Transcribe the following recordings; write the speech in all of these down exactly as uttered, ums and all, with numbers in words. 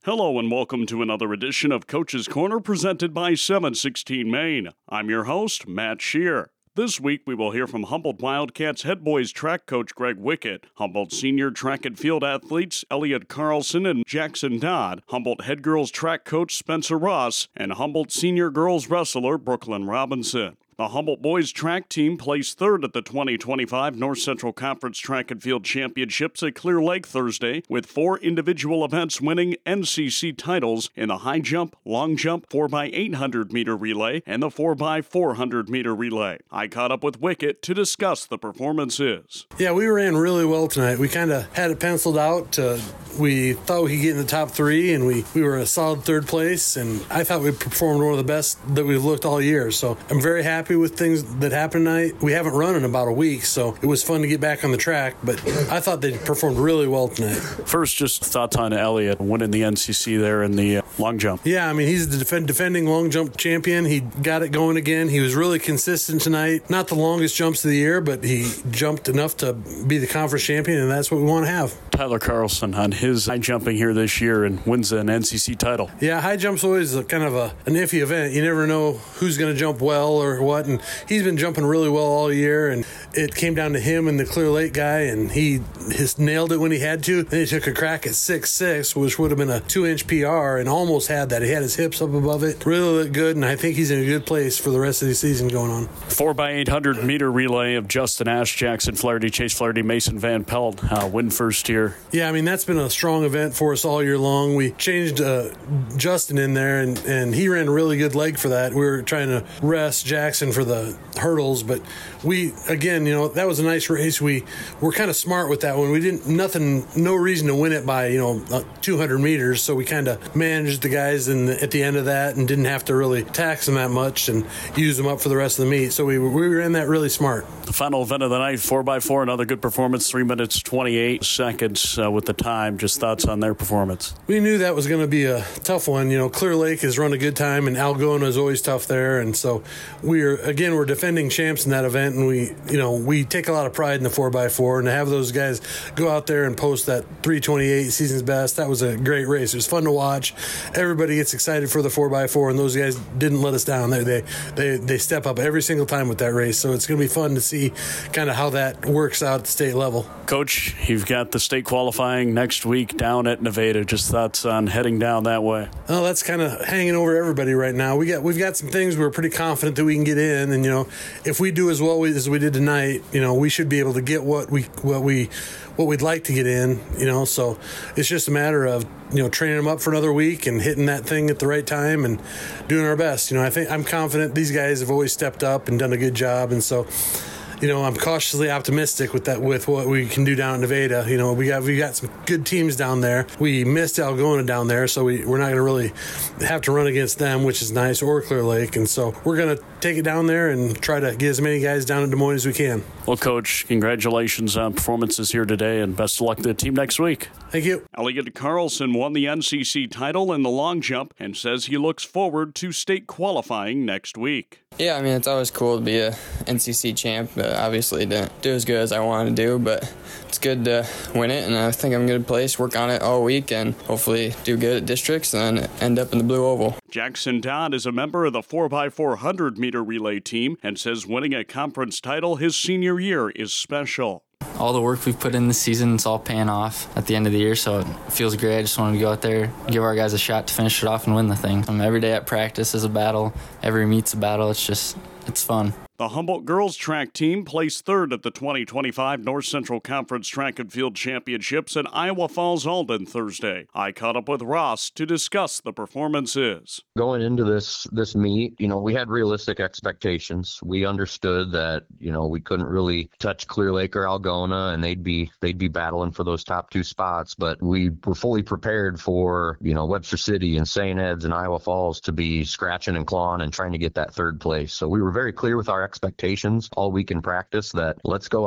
Hello and welcome to another edition of Coach's Corner presented by seven sixteen Maine. I'm your host, Matt Shear. This week we will hear from Humboldt Wildcats head boys track coach Greg Wickett, Humboldt senior track and field athletes Elliot Carlson and Jackson Dodd, Humboldt head girls track coach Spencer Ross, and Humboldt senior girls wrestler Brooklyn Robinson. The Humboldt boys track team placed third at the twenty twenty-five North Central Conference Track and Field Championships at Clear Lake Thursday, with four individual events winning N C C titles in the high jump, long jump, four by eight hundred meter relay, and the four by four hundred meter relay. I caught up with Wickett to discuss the performances. Yeah, we ran really well tonight. We kind of had it penciled out. Uh, we thought we could get in the top three, and we, we were a solid third place, and I thought we performed one of the best that we've looked all year. So I'm very happy with things that happened tonight. We haven't run in about a week, so it was fun to get back on the track, but I thought they performed really well tonight. First, just thoughts on Elliot winning the N C C there in the uh, long jump. Yeah, I mean, he's the defend, defending long jump champion. He got it going again. He was really consistent tonight. Not the longest jumps of the year, but he jumped enough to be the conference champion, and that's what we want to have. Tyler Carlson on his high jumping here this year and wins an N C C title. Yeah, high jump's always a, kind of a, an iffy event. You never know who's going to jump well or what, and he's been jumping really well all year, and it came down to him and the Clear Lake guy, and he has nailed it when he had to. Then he took a crack at six six, which would have been a two-inch P R, and almost had that. He had his hips up above it. Really looked good, and I think he's in a good place for the rest of the season going on. four by eight hundred meter relay of Justin Ash, Jackson Flaherty, Chase Flaherty, Mason Van Pelt uh, win first here. Yeah, I mean, that's been a strong event for us all year long. We changed uh, Justin in there, and, and he ran a really good leg for that. We were trying to rest Jackson for the hurdles, but we, again, you know, that was a nice race. We were kind of smart with that one. We didn't, nothing, no reason to win it by, you know, uh, two hundred meters, so we kind of managed the guys in the, at the end of that and didn't have to really tax them that much and use them up for the rest of the meet. So we, we ran that really smart. The final event of the night, four by four, another good performance, three minutes, twenty-eight seconds uh, with the time. Just thoughts on their performance? We knew that was going to be a tough one. You know, Clear Lake has run a good time, and Algona is always tough there. And so we're, again, we're defending champs in that event, and we, you know, we take a lot of pride in the four by four, and to have those guys go out there and post that three twenty-eight season's best, that was a great race. It was fun to watch. Everybody gets excited for the four by four, and those guys didn't let us down. They they they, they step up every single time with that race, so it's going to be fun to see kind of how that works out at the state level. Coach, you've got the state qualifying next week down at Nevada. Just thoughts on heading down that way? Oh, that's kind of hanging over everybody right now. We got we've got some things we're pretty confident that we can get in, and you know, if we do as well as we did tonight, you know, we should be able to get what we what we what we'd like to get in. You know, so it's just a matter of, you know, training them up for another week and hitting that thing at the right time and doing our best. You know, I think I'm confident these guys have always stepped up and done a good job, and so, you know, I'm cautiously optimistic with that, with what we can do down in Nevada. You know, we got we got some good teams down there. We missed Algona down there, so we, we're not going to really have to run against them, which is nice, or Clear Lake. And so we're going to take it down there and try to get as many guys down in Des Moines as we can. Well, Coach, congratulations on performances here today, and best of luck to the team next week. Thank you. Elliot Carlson won the N C C title in the long jump and says he looks forward to state qualifying next week. Yeah, I mean, it's always cool to be a N C C champ, but obviously didn't do as good as I wanted to do, but it's good to win it, and I think I'm in a good place, work on it all week, and hopefully do good at districts and then end up in the blue oval. Jackson Dodd is a member of the four by four hundred meter relay team and says winning a conference title his senior year is special. All the work we've put in this season, it's all paying off at the end of the year, so it feels great. I just wanted to go out there, give our guys a shot to finish it off and win the thing. Um, every day at practice is a battle. Every meet's a battle. It's just, it's fun. The Humboldt girls track team placed third at the twenty twenty-five North Central Conference Track and Field Championships in Iowa Falls, Alden Thursday. I caught up with Ross to discuss the performances. Going into this this meet, you know, we had realistic expectations. We understood that, you know, we couldn't really touch Clear Lake or Algona, and they'd be they'd be battling for those top two spots. But we were fully prepared for, you know, Webster City and Saint Ed's and Iowa Falls to be scratching and clawing and trying to get that third place. So we were very clear with our expectations all week in practice that let's go out,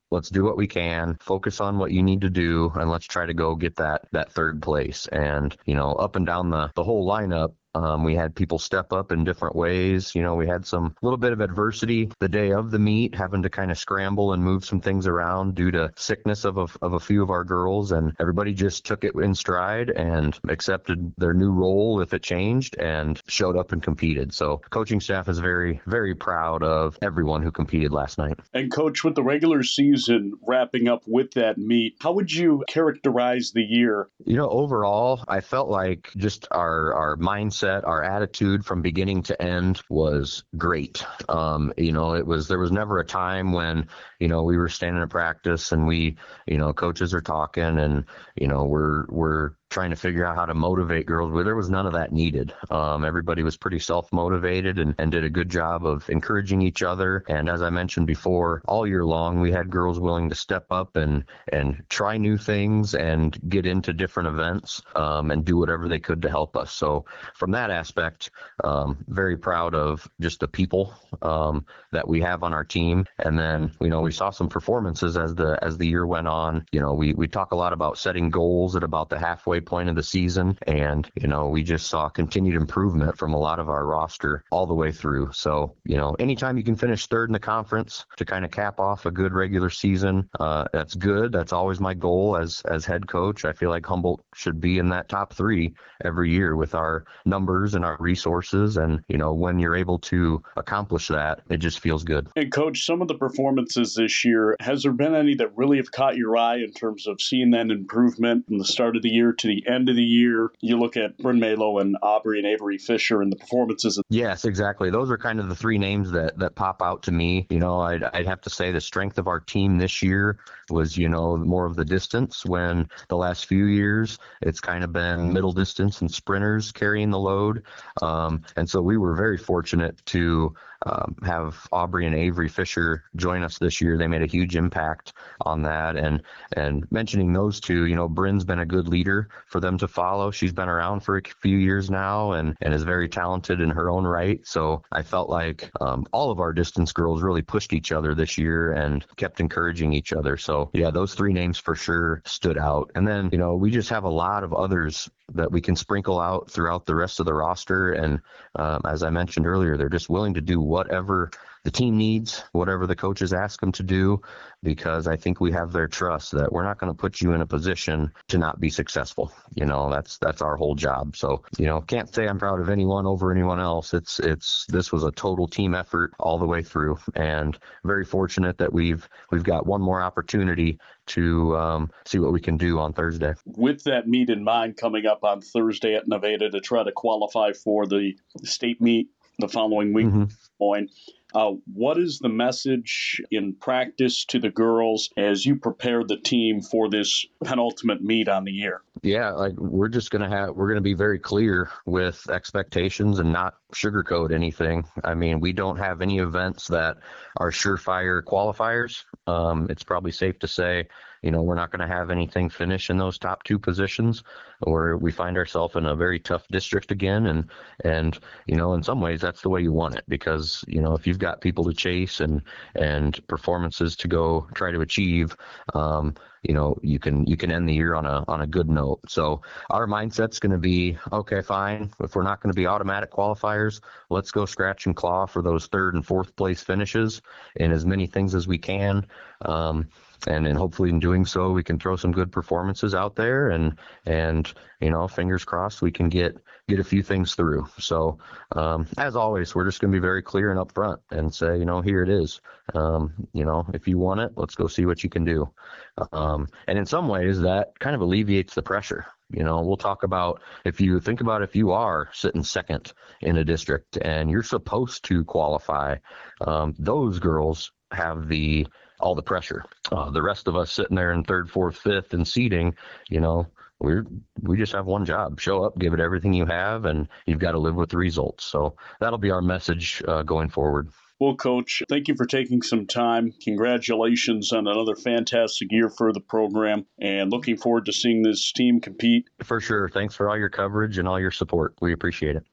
let's do what we can, focus on what you need to do, and let's try to go get that that third place. And, you know, up and down the, the whole lineup, Um, we had people step up in different ways. You know, we had some little bit of adversity the day of the meet, having to kind of scramble and move some things around due to sickness of a, of a few of our girls. And everybody just took it in stride and accepted their new role if it changed and showed up and competed. So coaching staff is very, very proud of everyone who competed last night. And Coach, with the regular season wrapping up with that meet, how would you characterize the year? You know, overall, I felt like just our, our mindset, our attitude from beginning to end was great. Um, you know, it was, there was never a time when, you know, we were standing in practice and we, you know, coaches are talking and, you know, we're, we're, trying to figure out how to motivate girls, where there was none of that needed. Um, everybody was pretty self-motivated and, and did a good job of encouraging each other. And as I mentioned before, all year long, we had girls willing to step up and, and try new things and get into different events um, and do whatever they could to help us. So from that aspect, um, very proud of just the people um, that we have on our team. And then, you know, we saw some performances as the, as the year went on. You know, we, we talk a lot about setting goals at about the halfway point of the season, and you know we just saw continued improvement from a lot of our roster all the way through. So you know anytime you can finish third in the conference to kind of cap off a good regular season, uh, that's good. That's always my goal as as head coach. I feel like Humboldt should be in that top three every year with our numbers and our resources, and you know when you're able to accomplish that, it just feels good. And Coach, some of the performances this year, has there been any that really have caught your eye in terms of seeing that improvement from the start of the year to the end of the year? You look at Bryn Malo and Aubrey and Avery Fisher and the performances. Yes, exactly. Those are kind of the three names that, that pop out to me. You know, I'd, I'd have to say the strength of our team this year was, you know, more of the distance, when the last few years it's kind of been middle distance and sprinters carrying the load. Um, and so we were very fortunate to Um, have Aubrey and Avery Fisher join us this year. They made a huge impact on that. And and mentioning those two, you know, Bryn's been a good leader for them to follow. She's been around for a few years now and, and is very talented in her own right. So I felt like um, all of our distance girls really pushed each other this year and kept encouraging each other. So yeah, those three names for sure stood out. And then, you know, we just have a lot of others that we can sprinkle out throughout the rest of the roster. And um, as I mentioned earlier, they're just willing to do whatever the team needs, whatever the coaches ask them to do, because I think we have their trust that we're not going to put you in a position to not be successful. You know, that's that's our whole job. So, you know, can't say I'm proud of anyone over anyone else. It's it's this was a total team effort all the way through, and very fortunate that we've we've got one more opportunity to um, see what we can do on Thursday. With that meet in mind, coming up on Thursday at Nevada to try to qualify for the state meet the following week, mm-hmm. point. Uh, what is the message in practice to the girls as you prepare the team for this penultimate meet on the year? Yeah, like we're just going to have, we're going to be very clear with expectations and not sugarcoat anything. I mean, we don't have any events that are surefire qualifiers. Um, it's probably safe to say, you know, we're not going to have anything finish in those top two positions, or we find ourselves in a very tough district again. And, and, you know, in some ways that's the way you want it, because, you know, if you've got people to chase and, and performances to go try to achieve, um, you know, you can, you can end the year on a, on a good note. So our mindset's going to be, okay, fine. If we're not going to be automatic qualifiers, let's go scratch and claw for those third and fourth place finishes in as many things as we can. Um, And and hopefully in doing so, we can throw some good performances out there, and and you know, fingers crossed, we can get get a few things through. So um, as always, we're just going to be very clear and upfront and say, you know, here it is. Um, you know, if you want it, let's go see what you can do. Um, and in some ways, that kind of alleviates the pressure. You know, we'll talk about, if you think about if you are sitting second in a district and you're supposed to qualify, um, those girls have the all the pressure. Uh, the rest of us sitting there in third, fourth, fifth and seeding, you know, we're, we just have one job: show up, give it everything you have, and you've got to live with the results. So that'll be our message uh, going forward. Well, Coach, thank you for taking some time. Congratulations on another fantastic year for the program, and looking forward to seeing this team compete. For sure. Thanks for all your coverage and all your support. We appreciate it.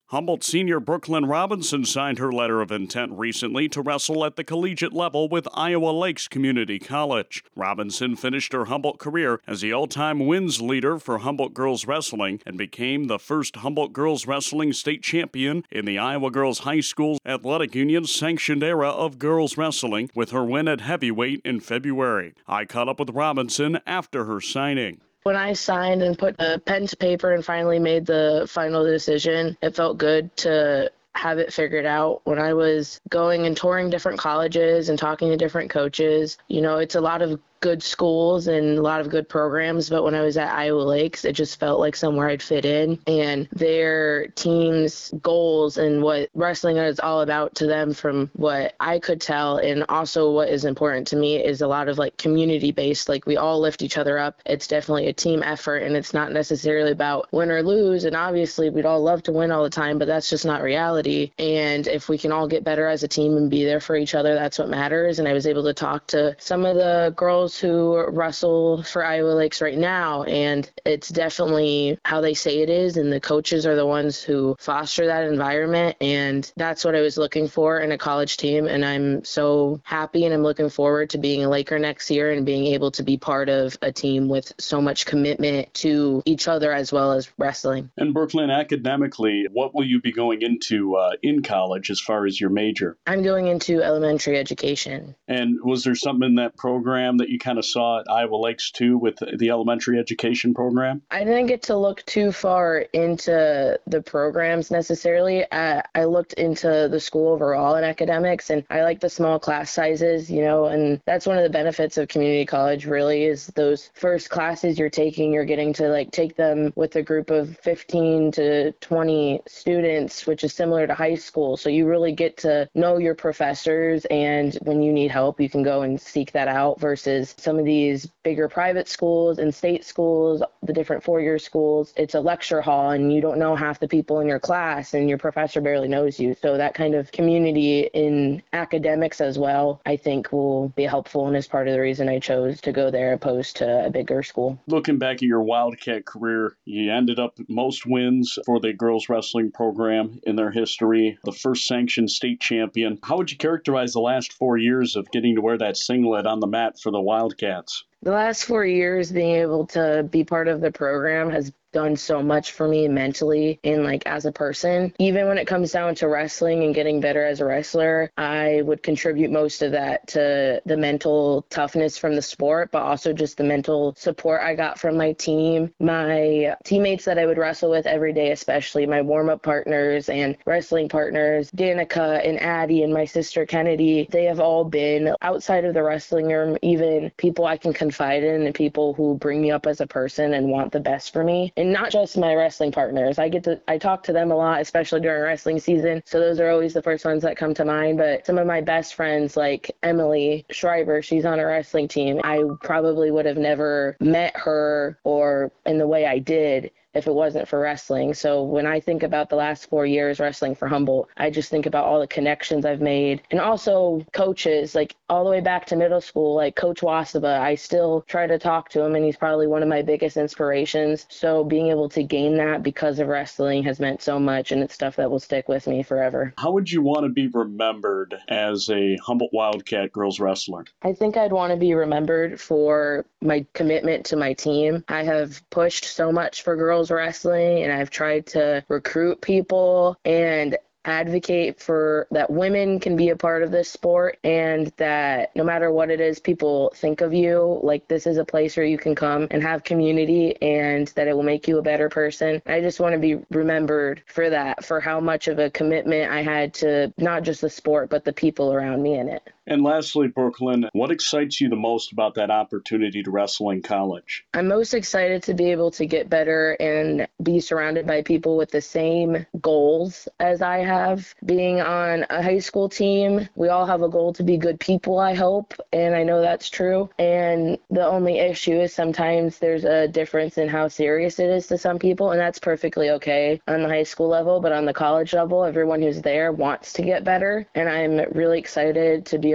Humboldt senior Brooklyn Robinson signed her letter of intent recently to wrestle at the collegiate level with Iowa Lakes Community College. Robinson finished her Humboldt career as the all-time wins leader for Humboldt girls wrestling and became the first Humboldt girls wrestling state champion in the Iowa Girls High School Athletic Union's sanctioned era of girls wrestling with her win at heavyweight in February. I caught up with Robinson after her signing. When I signed and put a pen to paper and finally made the final decision, it felt good to have it figured out. When I was going and touring different colleges and talking to different coaches, you know, it's a lot of good schools and a lot of good programs, but when I was at Iowa Lakes, it just felt like somewhere I'd fit in, and their team's goals and what wrestling is all about to them, from what I could tell, and also what is important to me, is a lot of like community based. Like, we all lift each other up. It's definitely a team effort, and it's not necessarily about win or lose, and obviously we'd all love to win all the time, but that's just not reality. And if we can all get better as a team and be there for each other, that's what matters. And I was able to talk to some of the girls who wrestle for Iowa Lakes right now, and it's definitely how they say it is, and the coaches are the ones who foster that environment, and that's what I was looking for in a college team. And I'm so happy, and I'm looking forward to being a Laker next year and being able to be part of a team with so much commitment to each other as well as wrestling. And Brooklyn, academically, what will you be going into uh, in college as far as your major? I'm going into elementary education. And was there something in that program that you kind of saw at Iowa Lakes too with the elementary education program? I didn't get to look too far into the programs necessarily. I, I looked into the school overall in academics, and I like the small class sizes, you know, and that's one of the benefits of community college really, is those first classes you're taking, you're getting to like take them with a group of fifteen to twenty students, which is similar to high school. So you really get to know your professors, and when you need help, you can go and seek that out, versus some of these bigger private schools and state schools, the different four-year schools. It's a lecture hall, and you don't know half the people in your class, and your professor barely knows you. So that kind of community in academics as well, I think, will be helpful, and is part of the reason I chose to go there opposed to a bigger school. Looking back at your Wildcat career, you ended up most wins for the girls wrestling program in their history, the first sanctioned state champion. How would you characterize the last four years of getting to wear that singlet on the mat for the Wildcats? The last four years being able to be part of the program has done so much for me mentally and like as a person. Even when it comes down to wrestling and getting better as a wrestler, I would contribute most of that to the mental toughness from the sport, but also just the mental support I got from my team, my teammates that I would wrestle with every day, especially my warm-up partners and wrestling partners, Danica and Addie and my sister Kennedy. They have all been, outside of the wrestling room, even people I can confide in and people who bring me up as a person and want the best for me. And not just my wrestling partners. I get to, I talk to them a lot, especially during wrestling season. So those are always the first ones that come to mind. But some of my best friends, like Emily Schreiber, she's on a wrestling team. I probably would have never met her or in the way I did if it wasn't for wrestling. So when I think about the last four years wrestling for Humboldt, I just think about all the connections I've made, and also coaches, like all the way back to middle school, like Coach Wasaba. I still try to talk to him, and he's probably one of my biggest inspirations. So being able to gain that because of wrestling has meant so much, and it's stuff that will stick with me forever. How would you want to be remembered as a Humboldt Wildcat girls wrestler? I think I'd want to be remembered for my commitment to my team. I have pushed so much for girls wrestling, and I've tried to recruit people and advocate for that women can be a part of this sport, and that no matter what it is people think of you, like this is a place where you can come and have community, and that it will make you a better person. I just want to be remembered for that, for how much of a commitment I had to not just the sport, but the people around me in it. And lastly, Brooklyn, what excites you the most about that opportunity to wrestle in college? I'm most excited to be able to get better and be surrounded by people with the same goals as I have. Being on a high school team, we all have a goal to be good people, I hope, and I know that's true. And the only issue is sometimes there's a difference in how serious it is to some people, and that's perfectly okay on the high school level. But on the college level, everyone who's there wants to get better, and I'm really excited to be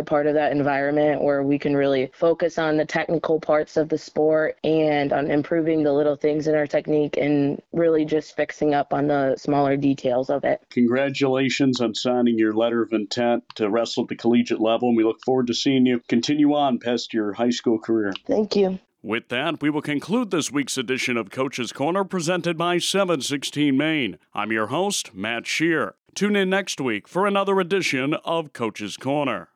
a part of that environment where we can really focus on the technical parts of the sport and on improving the little things in our technique and really just fixing up on the smaller details of it. Congratulations on signing your letter of intent to wrestle at the collegiate level, and we look forward to seeing you continue on past your high school career. Thank you. With that, we will conclude this week's edition of Coach's Corner presented by seven sixteen Maine. I'm your host, Matt Shear. Tune in next week for another edition of Coach's Corner.